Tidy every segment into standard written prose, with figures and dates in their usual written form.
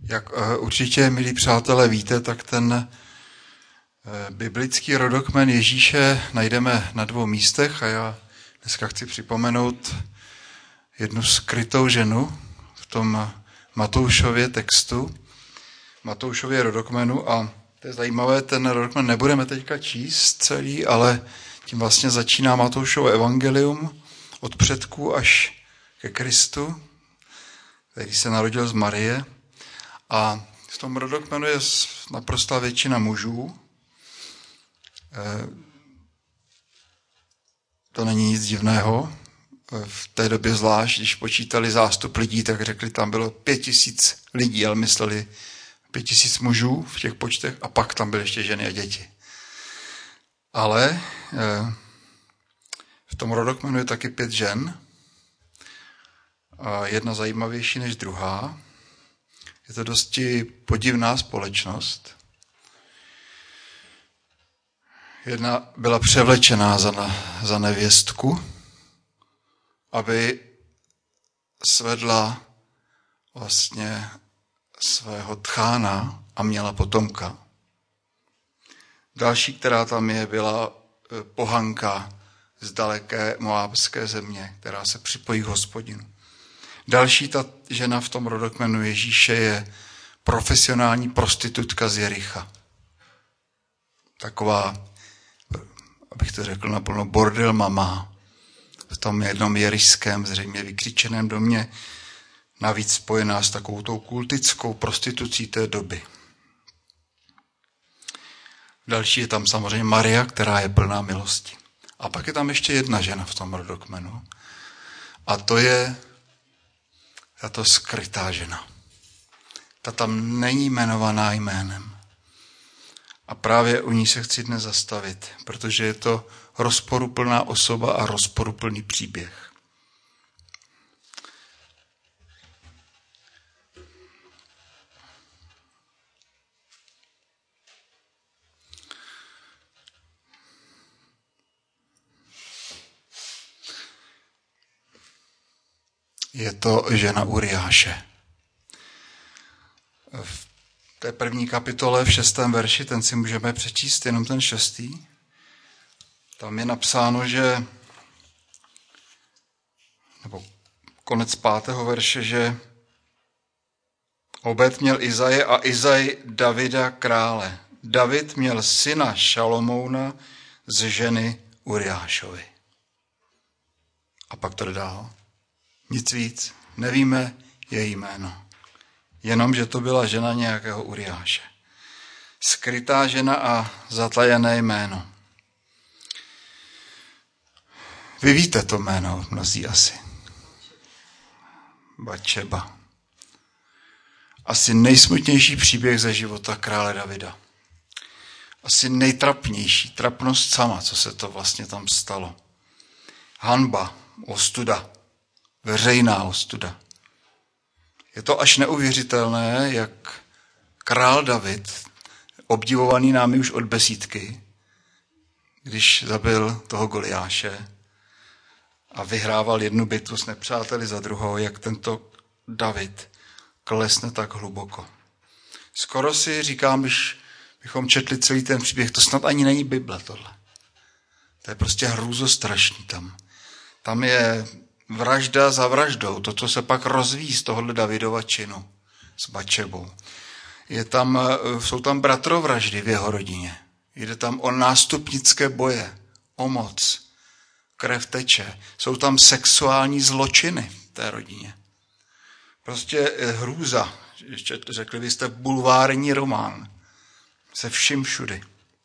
Jak určitě, milí přátelé, víte, tak ten biblický rodokmen Ježíše najdeme na 2 místech a já dneska chci připomenout jednu skrytou ženu v tom Matoušově textu, Matoušově rodokmenu, a to je zajímavé, ten rodokmen nebudeme teďka číst celý, ale tím vlastně začíná Matoušovo evangelium od předků až ke Kristu, který se narodil z Marie. A v tom rodokmenu je naprostá většina mužů. To není nic divného. V té době zvlášť, když počítali zástup lidí, tak řekli, tam bylo 5000 lidí, ale mysleli 5000 mužů v těch počtech a pak tam byly ještě ženy a děti. Ale v tom rodokmenu je taky 5 žen. A jedna zajímavější než druhá. Je to dosti podivná společnost. Jedna byla převlečená za nevěstku, aby svedla vlastně svého tchána a měla potomka. Další, která tam je, byla pohanka z daleké moábské země, která se připojí k Hospodinu. Další ta žena v tom rodokmenu Ježíše je profesionální prostitutka z Jericha. Taková, abych to řekl naplno, bordel mama v tom jednom jerišském, zřejmě vykřičeném domě, navíc spojená s takovou tou kultickou prostitucí té doby. Další je tam samozřejmě Maria, která je plná milosti. A pak je tam ještě jedna žena v tom rodokmenu. A to je tato skrytá žena. Ta tam není jmenovaná jménem. A právě u ní se chci dnes zastavit, protože je to rozporuplná osoba a rozporuplný příběh. Je to žena Uriáše. V té 1. kapitole v 6. verši, ten si můžeme přečíst, jenom ten 6. Tam je napsáno, že, nebo konec 5. verše, že Obed měl Izaje a Izaj Davida krále. David měl syna Šalomouna z ženy Uriášovy. A pak to dál. Nic víc, nevíme její jméno. Jenom, že to byla žena nějakého Uriáše. Skrytá žena a zatajené jméno. Vy víte to jméno, mnozí asi. Batšeba. Asi nejsmutnější příběh ze života krále Davida. Asi nejtrapnější, trapnost sama, co se to vlastně tam stalo. Hanba, ostuda. Veřejná ostuda. Je to až neuvěřitelné, jak král David, obdivovaný námi už od besídky, když zabil toho Goliáše a vyhrával jednu bitvu s nepřáteli za druhou, jak tento David klesne tak hluboko. Skoro si říkám, když bychom četli celý ten příběh, to snad ani není Bible tohle. To je prostě hrůzostrašný tam. Tam je vražda za vraždou, to, co se pak rozvíjí z tohohle Davidova činu s Batšebou. Jsou tam bratrovraždy v jeho rodině. Jde tam o nástupnické boje, o moc, krev teče. Jsou tam sexuální zločiny v té rodině. Prostě hrůza, ještě řekli byste bulvární román, se vším všudy.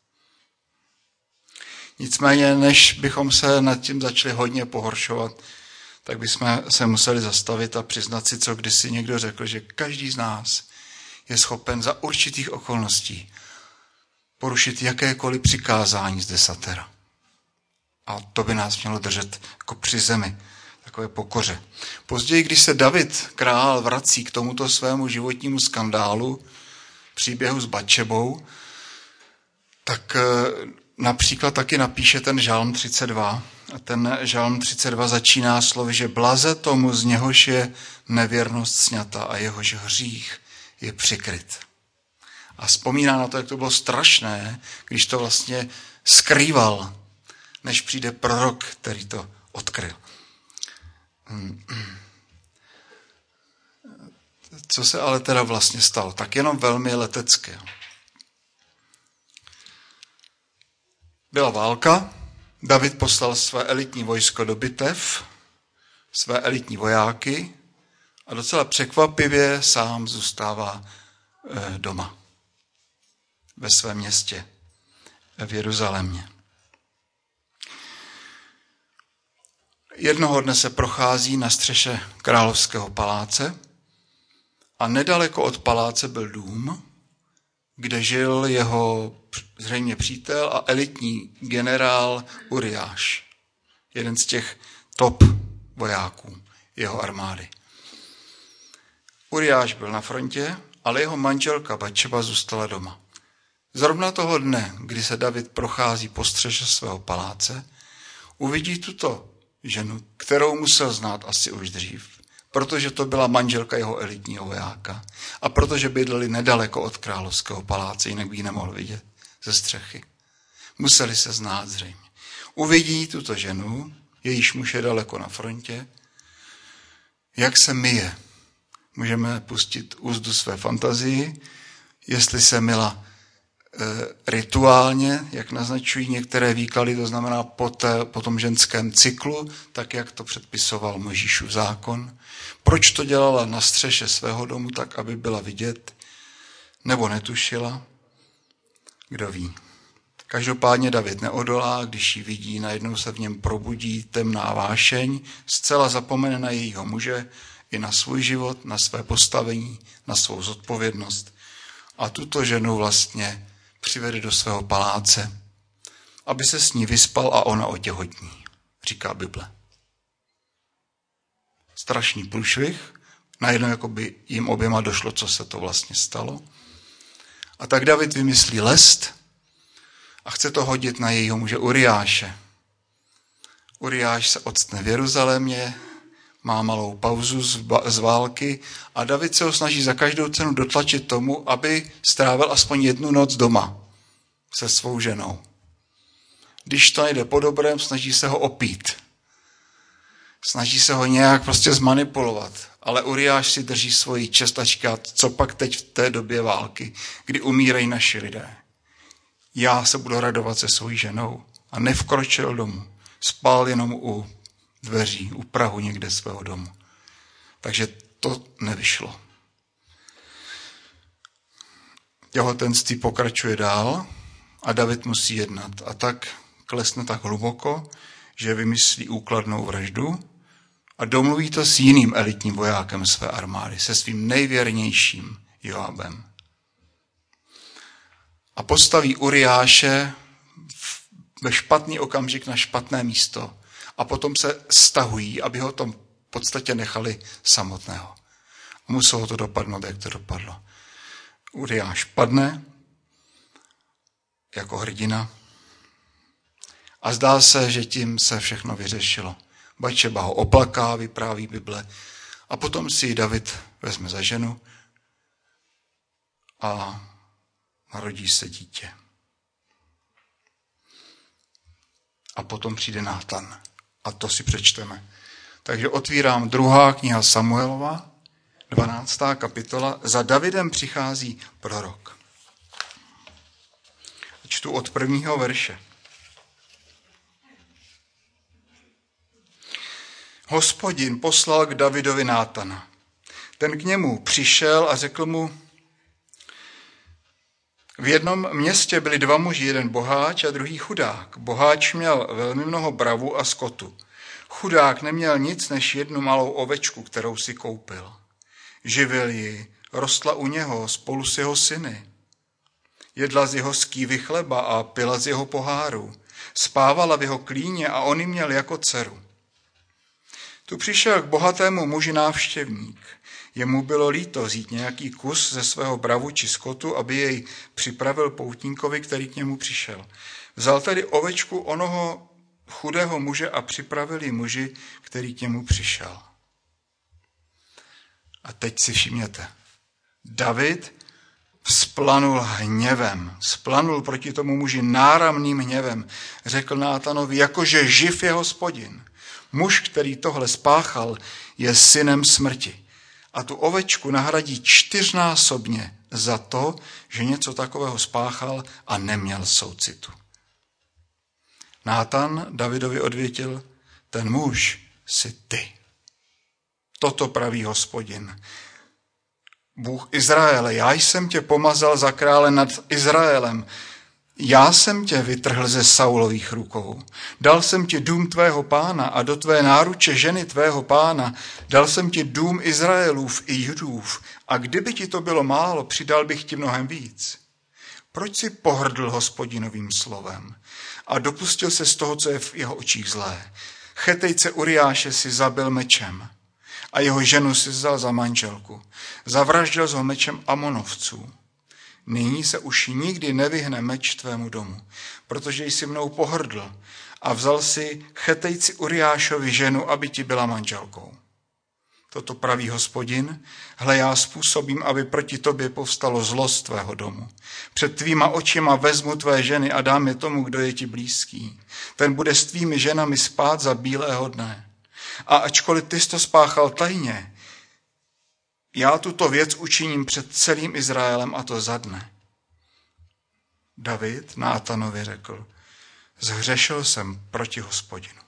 Nicméně, než bychom se nad tím začali hodně pohoršovat, tak bychom se museli zastavit a přiznat si, co kdysi někdo řekl, že každý z nás je schopen za určitých okolností porušit jakékoliv přikázání z desatera. A to by nás mělo držet jako při zemi, takové pokoře. Později, když se David, král, vrací k tomuto svému životnímu skandálu, příběhu s Batšebou, tak například taky napíše ten žalm 32. A ten žalm 32 začíná slovy, že blaze tomu, z něhož je nevěrnost sňata a jehož hřích je přikryt. A vzpomíná na to, jak to bylo strašné, když to vlastně skrýval, než přijde prorok, který to odkryl. Co se ale teda vlastně stalo? Tak jenom velmi letecké. Byla válka, David poslal své elitní vojsko do bitev, své elitní vojáky a docela překvapivě sám zůstává doma ve svém městě v Jeruzalémě. Jednoho dne se prochází na střeše královského paláce a nedaleko od paláce byl dům, kde žil jeho zřejmě přítel a elitní generál Uriáš, jeden z těch top vojáků jeho armády. Uriáš byl na frontě, ale jeho manželka Batšeba zůstala doma. Zrovna toho dne, kdy se David prochází po střeše svého paláce, uvidí tuto ženu, kterou musel znát asi už dřív, protože to byla manželka jeho elitního vojáka a protože bydleli nedaleko od královského paláce, jinak by ji nemohl vidět ze střechy. Museli se znát zřejmě. Uvidí tuto ženu, jejíž muž je daleko na frontě, jak se myje. Můžeme pustit úzdu své fantazii, jestli se myla rituálně, jak naznačují některé výklady, to znamená po tom ženském cyklu, tak jak to předpisoval Mojžíšův zákon. Proč to dělala na střeše svého domu, tak aby byla vidět, nebo netušila, kdo ví. Každopádně David neodolá, když ji vidí, najednou se v něm probudí temná vášeň, zcela zapomene na jejího muže i na svůj život, na své postavení, na svou zodpovědnost. A tuto ženu vlastně přivede do svého paláce, aby se s ní vyspal a ona otěhotní, říká Bible. Strašný průšvih, najednou jako by jim oběma došlo, co se to vlastně stalo. A tak David vymyslí lest a chce to hodit na jejího muže Uriáše. Uriáš se octne v Jeruzalémě, má malou pauzu z války a David se ho snaží za každou cenu dotlačit tomu, aby strávil aspoň jednu noc doma se svou ženou. Když to nejde po dobrém, snaží se ho opít. Snaží se ho nějak prostě zmanipulovat. Ale Uriáš si drží svoji čest a říká, co pak teď v té době války, kdy umírají naši lidé. Já se budu radovat se svojí ženou. A nevkročil domů. Spal jenom u dveří, u prahu někde svého domu. Takže to nevyšlo. Těhotenství pokračuje dál a David musí jednat. A tak klesne tak hluboko, že vymyslí úkladnou vraždu a domluví to s jiným elitním vojákem své armády, se svým nejvěrnějším Joabem. A postaví Uriáše ve špatný okamžik na špatné místo a potom se stahují, aby ho tam v podstatě nechali samotného. A muselo to dopadnout, jak to dopadlo. Uriáš padne jako hrdina a zdá se, že tím se všechno vyřešilo. Batšeba ho oplaká, vypráví Bible, a potom si ji David vezme za ženu a narodí se dítě. A potom přijde Nátan. A to si přečteme. Takže otvírám 2. kniha Samuelova, 12. kapitola. Za Davidem přichází prorok. Čtu od 1. verše. Hospodin poslal k Davidovi Nátana. Ten k němu přišel a řekl mu, v jednom městě byli 2 muži, jeden boháč a druhý chudák. Boháč měl velmi mnoho bravu a skotu. Chudák neměl nic než jednu malou ovečku, kterou si koupil. Živil ji, rostla u něho spolu s jeho syny. Jedla z jeho skývy chleba a pila z jeho poháru. Spávala v jeho klíně a on ji měl jako dceru. Tu přišel k bohatému muži návštěvník. Jemu bylo líto vzít nějaký kus ze svého bravu či skotu, aby jej připravil poutníkovi, který k němu přišel. Vzal tedy ovečku onoho chudého muže a připravil ji muži, který k němu přišel. A teď si všimněte. David vzplanul hněvem, vzplanul proti tomu muži náramným hněvem. Řekl Nátanovi, jakože živ je Hospodin. Muž, který tohle spáchal, je synem smrti. A tu ovečku nahradí 4násobně za to, že něco takového spáchal a neměl soucitu. Nátan Davidovi odvětil, ten muž jsi ty. Toto praví Hospodin. Bůh Izraele, já jsem tě pomazal za krále nad Izraelem. Já jsem tě vytrhl ze Saulových rukou. Dal jsem ti dům tvého pána a do tvé náruče ženy tvého pána. Dal jsem ti dům Izraelův i Judův. A kdyby ti to bylo málo, přidal bych ti mnohem víc. Proč si pohrdl Hospodinovým slovem a dopustil se z toho, co je v jeho očích zlé? Chetejce Uriáše si zabil mečem a jeho ženu si vzal za manželku. Zavraždil ho mečem Amonovců. Nyní se už nikdy nevyhne meč tvému domu, protože jsi mnou pohrdl a vzal si Chetejci Uriášovi ženu, aby ti byla manželkou. Toto praví Hospodin, hle, já způsobím, aby proti tobě povstalo zlo z tvého domu. Před tvýma očima vezmu tvé ženy a dám je tomu, kdo je ti blízký. Ten bude s tvými ženami spát za bílého dne. A ačkoliv ty jsi to spáchal tajně, já tuto věc učiním před celým Izraelem a to za dne. David Nátanovi řekl, zhřešil jsem proti Hospodinu.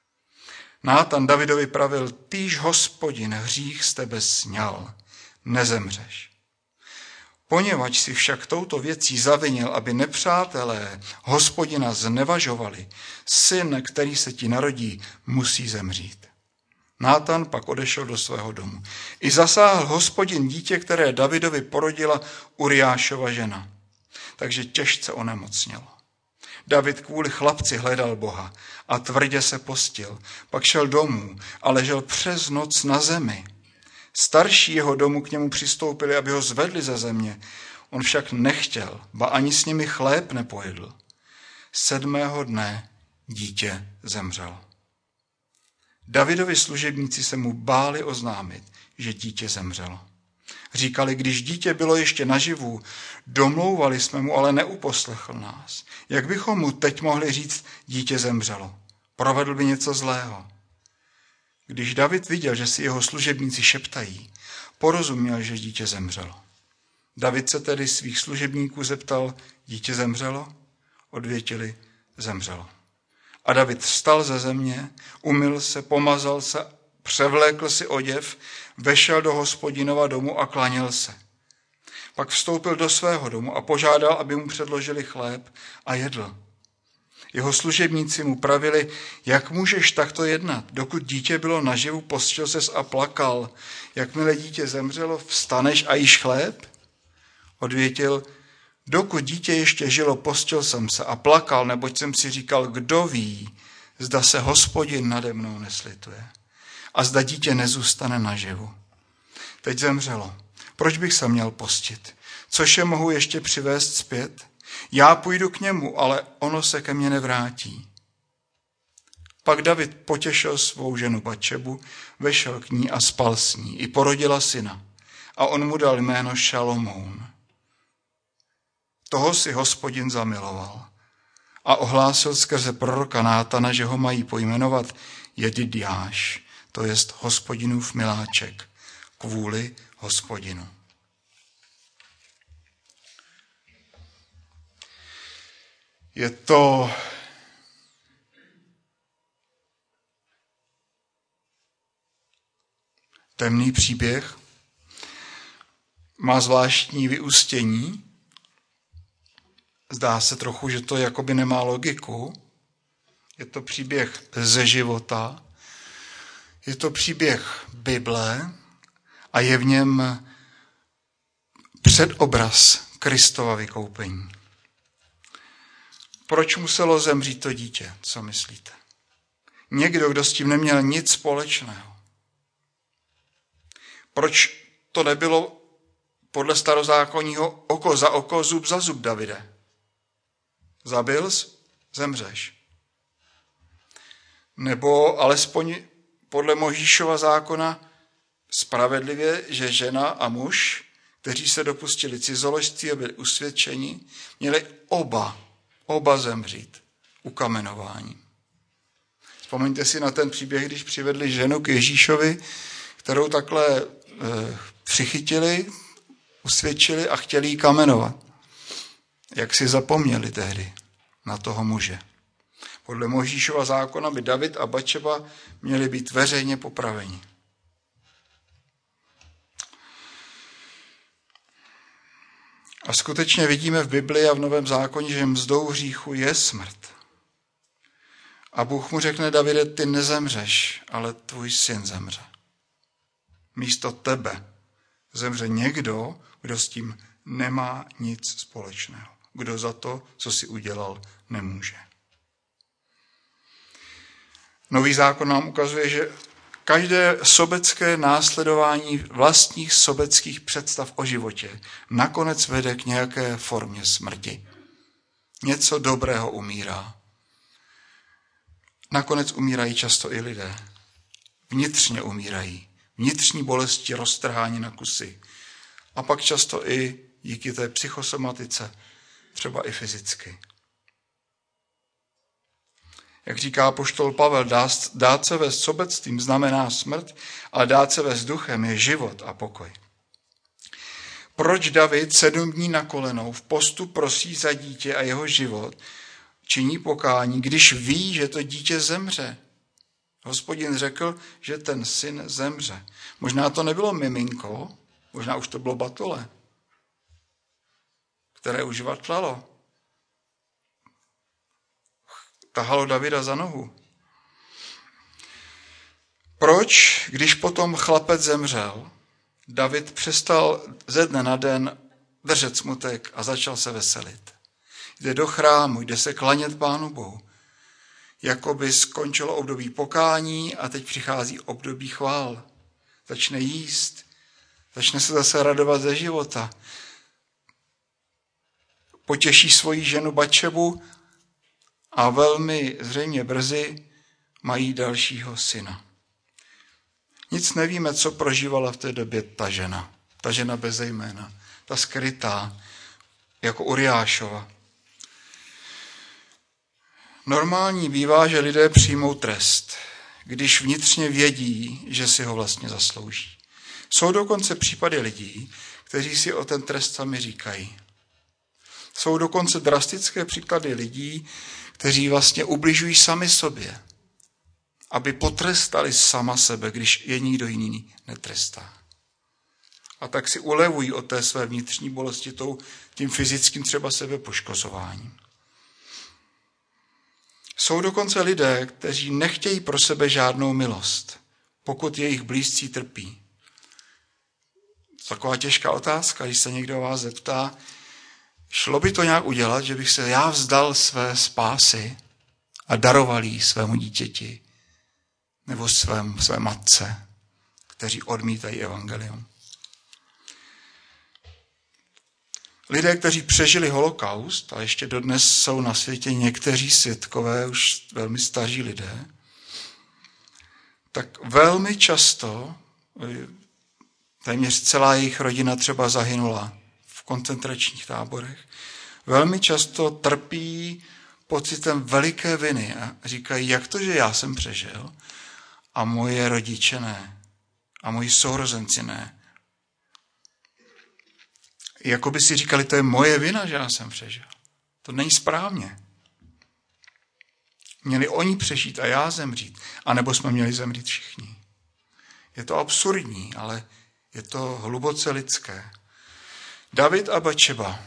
Nátan Davidovi pravil, týž Hospodin hřích z tebe sňal, nezemřeš. Poněvadž si však touto věcí zavinil, aby nepřátelé Hospodina znevažovali, syn, který se ti narodí, musí zemřít. Nátan pak odešel do svého domu. I zasáhl Hospodin dítě, které Davidovi porodila Uriášova žena. Takže těžce onemocnělo. David kvůli chlapci hledal Boha a tvrdě se postil. Pak šel domů a ležel přes noc na zemi. Starší jeho domu k němu přistoupili, aby ho zvedli ze země. On však nechtěl, ba ani s nimi chléb nepojedl. 7. dne dítě zemřelo. Davidovi služebníci se mu báli oznámit, že dítě zemřelo. Říkali, když dítě bylo ještě naživu, domlouvali jsme mu, ale neuposlechl nás. Jak bychom mu teď mohli říct, dítě zemřelo? Provedl by něco zlého. Když David viděl, že si jeho služebníci šeptají, porozuměl, že dítě zemřelo. David se tedy svých služebníků zeptal, dítě zemřelo? Odvětili, zemřelo. A David vstal ze země, umyl se, pomazal se, převlékl si oděv, vešel do Hospodinova domu a klanil se. Pak vstoupil do svého domu a požádal, aby mu předložili chléb a jedl. Jeho služebníci mu pravili, jak můžeš takto jednat, dokud dítě bylo naživu, postil ses a plakal. Jakmile dítě zemřelo, vstaneš a jíš chléb? Odvětil, dokud dítě ještě žilo, postil jsem se a plakal, neboť jsem si říkal, kdo ví, zda se Hospodin nade mnou neslituje a zda dítě nezůstane naživu. Teď zemřelo. Proč bych se měl postit? Což je mohu ještě přivést zpět? Já půjdu k němu, ale ono se ke mně nevrátí. Pak David potěšil svou ženu Batšebu, vešel k ní a spal s ní. I porodila syna. A on mu dal jméno Šalomoun. Toho si Hospodin zamiloval. A ohlásil skrze proroka Nátana, že ho mají pojmenovat Jedidiáš, to jest Hospodinův miláček, kvůli Hospodinu. Je to temný příběh, má zvláštní vyústění. Zdá se trochu, že to jakoby nemá logiku. Je to příběh ze života, je to příběh Bible a je v něm předobraz Kristova vykoupení. Proč muselo zemřít to dítě? Co myslíte? Někdo, kdo s tím neměl nic společného. Proč to nebylo podle starozákonního oko za oko, zub za zub, Davide? Zabil jsi, zemřeš. Nebo alespoň podle Mojžíšova zákona spravedlivě, že žena a muž, kteří se dopustili cizoložství a byli usvědčeni, měli oba zemřít ukamenování. Vzpomeňte si na ten příběh, když přivedli ženu k Ježíšovi, kterou takhle přichytili, usvědčili a chtěli ji kamenovat. Jak si zapomněli tehdy na toho muže. Podle Mojžíšova zákona by David a Batšeba měli být veřejně popraveni. A skutečně vidíme v Biblii a v Novém zákoně, že mzdou hříchu je smrt. A Bůh mu řekne: Davide, ty nezemřeš, ale tvůj syn zemře. Místo tebe zemře někdo, kdo s tím nemá nic společného. Kdo za to, co si udělal, nemůže. Nový zákon nám ukazuje, že každé sobecké následování vlastních sobeckých představ o životě nakonec vede k nějaké formě smrti. Něco dobrého umírá. Nakonec umírají často i lidé. Vnitřně umírají. Vnitřní bolesti roztrhání na kusy. A pak často i díky té psychosomatice, třeba i fyzicky. Jak říká apoštol Pavel, dát se vést sobectvím znamená smrt, ale dát se vést duchem je život a pokoj. Proč David 7 dní na kolenou v postu prosí za dítě a jeho život, činí pokání, když ví, že to dítě zemře? Hospodin řekl, že ten syn zemře. Možná to nebylo miminko, možná už to bylo batole, které už vatlalo. Tahalo Davida za nohu. Proč, když potom chlapec zemřel, David přestal ze dne na den držet smutek a začal se veselit? Jde do chrámu, jde se klanět Pánu Bohu. Jakoby skončilo období pokání a teď přichází období chvál. Začne jíst, začne se zase radovat ze života. Potěší svoji ženu Batšebu a velmi zřejmě brzy mají dalšího syna. Nic nevíme, co prožívala v té době ta žena bez jména, ta skrytá, jako Uriášova. Normální bývá, že lidé přijmou trest, když vnitřně vědí, že si ho vlastně zaslouží. Jsou dokonce případy lidí, kteří si o ten trest sami říkají. Jsou dokonce drastické příklady lidí, kteří vlastně ubližují sami sobě, aby potrestali sama sebe, když je nikdo jiný netrestá. A tak si ulevují od té své vnitřní bolesti tím fyzickým třeba sebepoškozováním. Jsou dokonce lidé, kteří nechtějí pro sebe žádnou milost, pokud jejich blízcí trpí. Taková těžká otázka, když se někdo vás zeptá, šlo by to nějak udělat, že bych se já vzdal své spásy a daroval jí svému dítěti nebo své matce, kteří odmítají evangelium. Lidé, kteří přežili holokaust, a ještě dodnes jsou na světě někteří svědkové, už velmi staří lidé, tak velmi často, téměř celá jejich rodina třeba zahynula v koncentračních táborech, velmi často trpí pocitem veliké viny a říkají, jak to, že já jsem přežil a moje rodiče ne, a moji sourozenci ne. Jako by si říkali, to je moje vina, že já jsem přežil. To není správně. Měli oni přežít a já zemřít. A nebo jsme měli zemřít všichni. Je to absurdní, ale je to hluboce lidské. David a Batšeba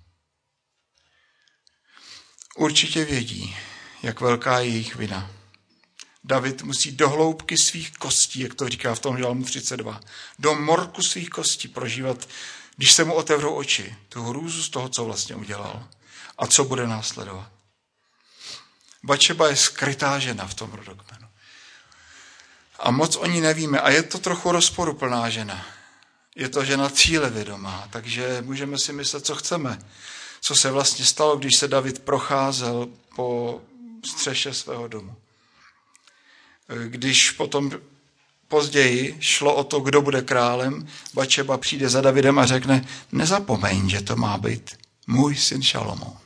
určitě vědí, jak velká je jejich vina. David musí do hloubky svých kostí, jak to říká v tom žalmu 32, do morku svých kostí prožívat, když se mu otevřou oči, tu hrůzu z toho, co vlastně udělal a co bude následovat. Batšeba je skrytá žena v tom rodokmenu. A moc o ní nevíme. A je to trochu rozporuplná žena. Je to žena cílevědomá, takže můžeme si myslet, co chceme. Co se vlastně stalo, když se David procházel po střeše svého domu. Když potom později šlo o to, kdo bude králem. Batšeba přijde za Davidem a řekne, nezapomeň, že to má být můj syn Šalomoun.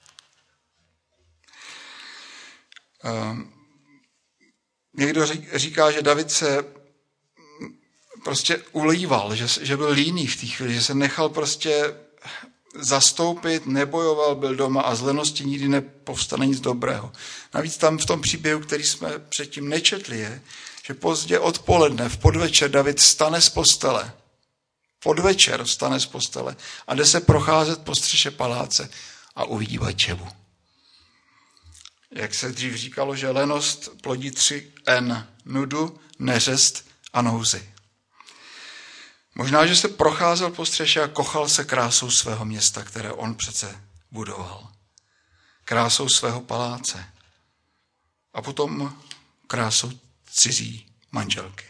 Někdo říká, že David se prostě ulíval, že byl líný v té chvíli, že se nechal prostě zastoupit, nebojoval, byl doma a z lenosti nikdy nepovstane nic dobrého. Navíc tam v tom příběhu, který jsme předtím nečetli, je, že pozdě odpoledne, v podvečer David vstane z postele. Podvečer vstane z postele a jde se procházet po střeše paláce a uvidí Batšebu. Jak se dřív říkalo, že lenost plodí 3 N. Nudu, neřest a nouzi. Možná, že se procházel po střeše a kochal se krásou svého města, které on přece budoval. Krásou svého paláce. A potom krásou cizí manželky.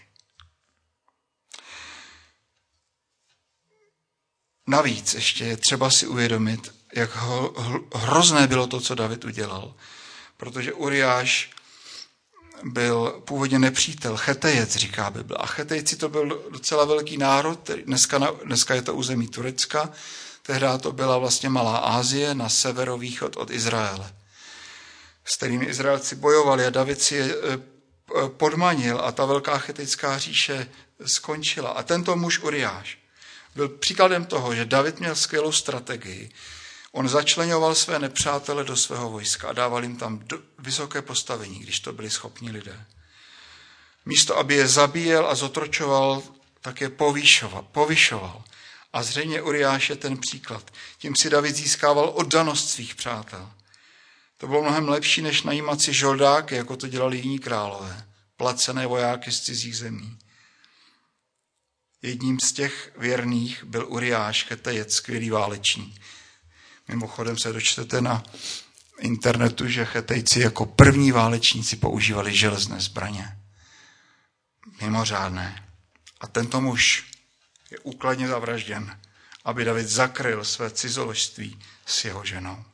Navíc ještě je třeba si uvědomit, jak hrozné bylo to, co David udělal. Protože Uriáš byl původně nepřítel, Chetejec, říká Bible. A Chetejci to byl docela velký národ, dneska je to území Turecka, tehdy to byla vlastně Malá Asie na severovýchod od Izraele, s kterými Izraelci bojovali a David si je podmanil a ta velká chetejská říše skončila. A tento muž Uriáš byl příkladem toho, že David měl skvělou strategii. On začleňoval své nepřátele do svého vojska a dával jim tam vysoké postavení, když to byli schopní lidé. Místo, aby je zabíjel a zotročoval, tak je povyšoval. A zřejmě Uriáš je ten příklad. Tím si David získával oddanost svých přátel. To bylo mnohem lepší, než najímat si žoldáky, jako to dělali jiní králové, placené vojáky z cizích zemí. Jedním z těch věrných byl Uriáš, Chetejec, skvělý válečník. Mimochodem se dočtete na internetu, že Chetejci jako první válečníci používali železné zbraně. Mimořádné. A tento muž je úkladně zavražděn, aby David zakryl své cizoložství s jeho ženou.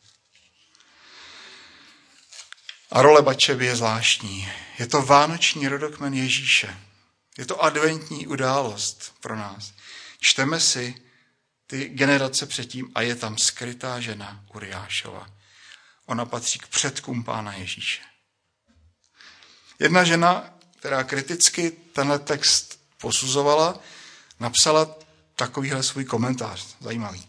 A role Batšeby je zvláštní. Je to vánoční rodokmen Ježíše. Je to adventní událost pro nás. Čteme si ty generace předtím a je tam skrytá žena Uriášova. Ona patří k předkům Pána Ježíše. Jedna žena, která kriticky tenhle text posuzovala, napsala takovýhle svůj komentář. Zajímavý.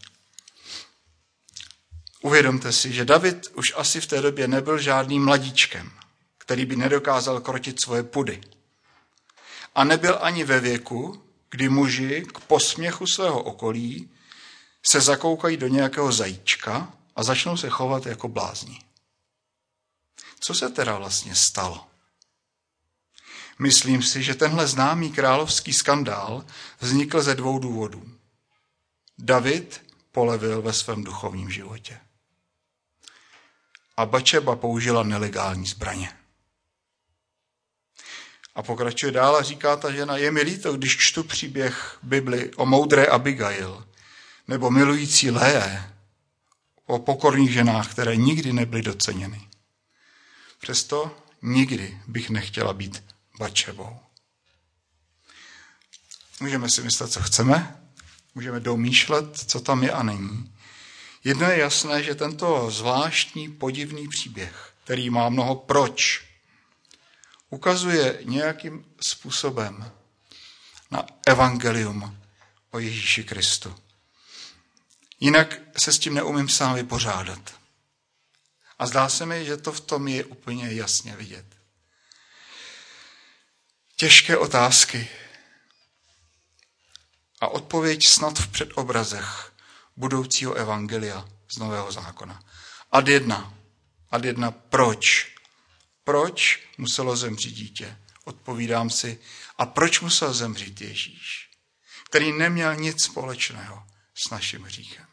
Uvědomte si, že David už asi v té době nebyl žádným mladíčkem, který by nedokázal krotit svoje pudy. A nebyl ani ve věku, kdy muži k posměchu svého okolí se zakoukají do nějakého zajíčka a začnou se chovat jako blázni. Co se teda vlastně stalo? Myslím si, že tenhle známý královský skandál vznikl ze 2 důvodů. David polevil ve svém duchovním životě. A Batšeba použila nelegální zbraně. A pokračuje dál a říká ta žena, je mi líto, když čtu příběh Bibli o moudré Abigail, nebo milující Léje, o pokorných ženách, které nikdy nebyly doceněny. Přesto nikdy bych nechtěla být Batšebou. Můžeme si myslet, co chceme, můžeme domýšlet, co tam je a není. Jedno je jasné, že tento zvláštní podivný příběh, který má mnoho proč, ukazuje nějakým způsobem na evangelium o Ježíši Kristu. Jinak se s tím neumím sám vypořádat. A zdá se mi, že to v tom je úplně jasně vidět. Těžké otázky a odpověď snad v předobrazech budoucího evangelia z Nového zákona. Ad jedna, proč? Proč muselo zemřít dítě? Odpovídám si, a proč musel zemřít Ježíš, který neměl nic společného s naším hříchem,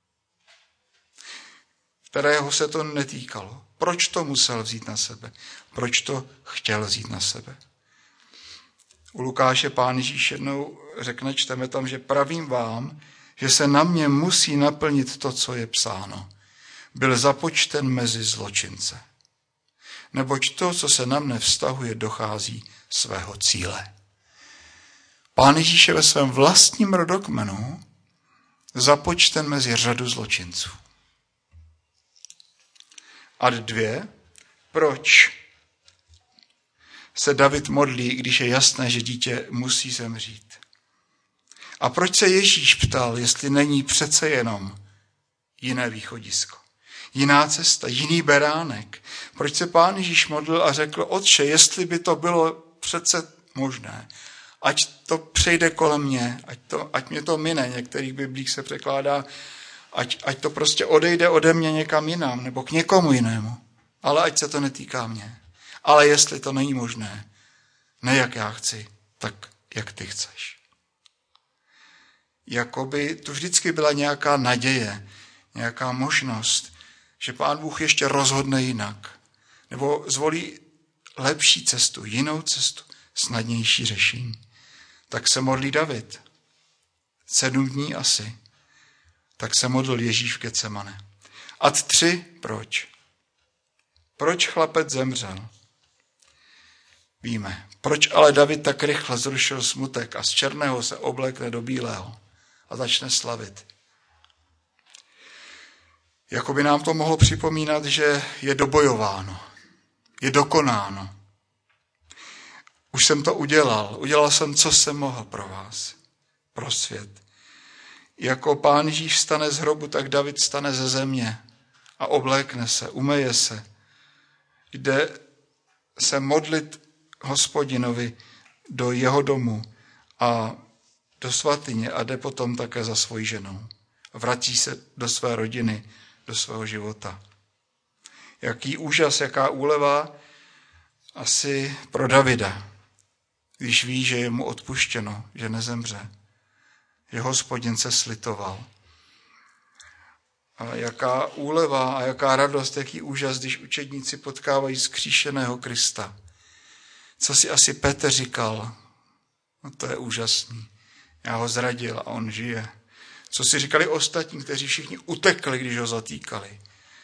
kterého se to netýkalo. Proč to musel vzít na sebe? Proč to chtěl vzít na sebe? U Lukáše Pán Ježíš jednou řekne, čteme tam, že pravím vám, že se na mě musí naplnit to, co je psáno. Byl započten mezi zločince. Neboť to, co se na mne vztahuje, dochází svého cíle. Pán Ježíš je ve svém vlastním rodokmenu započten mezi řadu zločinců. Ad 2. Proč se David modlí, když je jasné, že dítě musí zemřít? A proč se Ježíš ptal, jestli není přece jenom jiné východisko, jiná cesta, jiný beránek? Proč se Pán Ježíš modlil a řekl: Otče, jestli by to bylo přece možné, ať to přejde kolem mě, ať mě to mine, některých biblích se překládá, ať to prostě odejde ode mě někam jinam, nebo k někomu jinému, ale ať se to netýká mě. Ale jestli to není možné, ne jak já chci, tak jak ty chceš. Jakoby tu vždycky byla nějaká naděje, nějaká možnost, že Pán Bůh ještě rozhodne jinak, nebo zvolí lepší cestu, jinou cestu, snadnější řešení. Tak se modlí David. 7 dní asi. Tak se modlil Ježíš v Getsemane. Ad 3. Proč? Proč chlapec zemřel? Víme. Proč ale David tak rychle zrušil smutek a z černého se oblekne do bílého a začne slavit? Jakoby nám to mohlo připomínat, že je dobojováno, je dokonáno. Už jsem to udělal jsem, co jsem mohl pro vás, pro svět. Jako Pán Ježíš vstane z hrobu, tak David vstane ze země a oblékne se, umeje se. Jde se modlit Hospodinovi do jeho domu a do svatyně a jde potom také za svojí ženou. Vrací se do své rodiny, do svého života. Jaký úžas, jaká úleva asi pro Davida, když ví, že je mu odpuštěno, že nezemře, že Hospodin se slitoval. A jaká úleva a jaká radost, jaký úžas, když učedníci potkávají vzkříšeného Krista. Co si asi Petr říkal? No to je úžasný. Já ho zradil a on žije. Co si říkali ostatní, kteří všichni utekli, když ho zatýkali?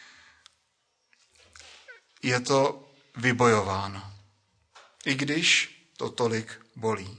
Je to vybojováno. I když to tolik bolí.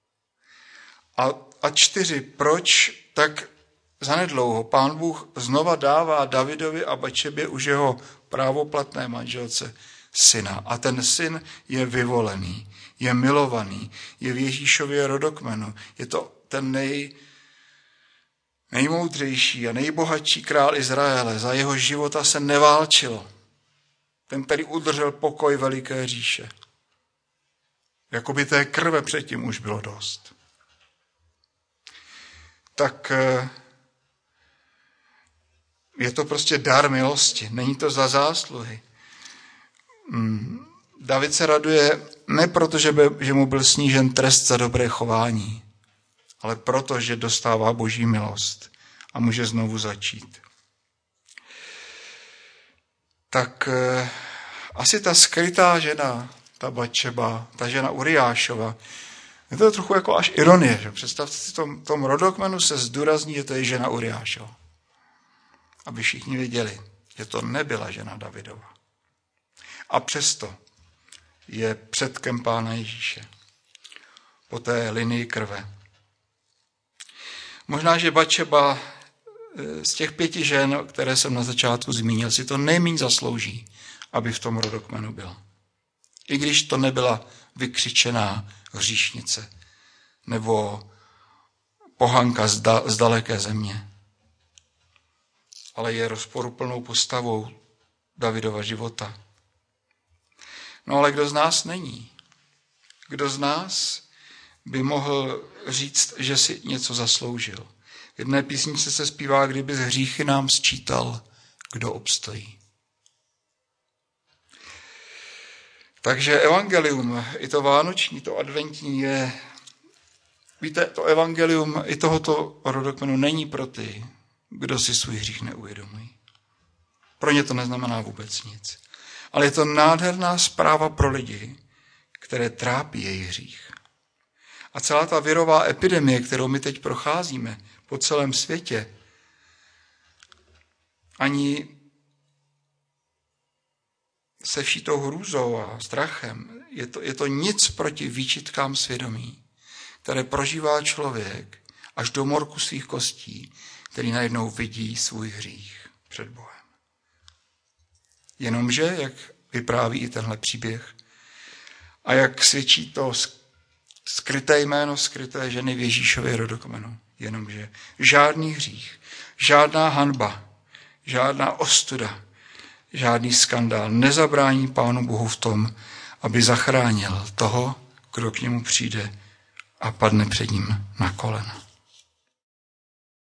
A 4. Proč tak zanedlouho Pán Bůh znova dává Davidovi a Batšebě už jeho právoplatné manželce syna. A ten syn je vyvolený, je milovaný, je v Ježíšově rodokmenu. Je to ten nejmoudřejší a nejbohatší král Izraele. Za jeho života se neválčilo. Ten, který udržel pokoj veliké říše. Jakoby té krve předtím už bylo dost. Tak je to prostě dar milosti. Není to za zásluhy. David se raduje ne proto, že mu byl snížen trest za dobré chování, ale proto, že dostává boží milost a může znovu začít. Tak asi ta skrytá žena, ta Batšeba, ta žena Uriášova, je to trochu jako až ironie, že? Představte si, v tom rodokmenu se zdůrazní, že to je žena Uriášova. Aby všichni věděli, že to nebyla žena Davidova. A přesto je předkem Pána Ježíše. Po té linii krve. Možná, že Batšeba z těch 5 žen, které jsem na začátku zmínil, si to nejméně zaslouží, aby v tom rodokmenu byla. I když to nebyla vykřičená hříšnice nebo pohanka z daleké země, ale je rozporuplnou postavou Davidova života. No ale kdo z nás není? Kdo z nás by mohl říct, že si něco zasloužil? V jedné písničce se zpívá, kdyby z hříchy nám sčítal, kdo obstojí. Takže evangelium, i to vánoční, to adventní je, víte, to evangelium i tohoto rodokmenu není pro ty, kdo si svůj hřích neuvědomují. Pro ně to neznamená vůbec nic. Ale je to nádherná zpráva pro lidi, které trápí jejich hřích. A celá ta virová epidemie, kterou my teď procházíme po celém světě, ani se vší tou hrůzou a strachem, je to nic proti výčitkám svědomí, které prožívá člověk až do morku svých kostí, který najednou vidí svůj hřích před Bohem. Jenomže, jak vypráví i tenhle příběh, a jak svědčí to skryté jméno skryté ženy v Ježíšově rodokmenu, jenomže žádný hřích, žádná hanba, žádná ostuda, žádný skandál nezabrání Pánu Bohu v tom, aby zachránil toho, kdo k němu přijde a padne před ním na kolena.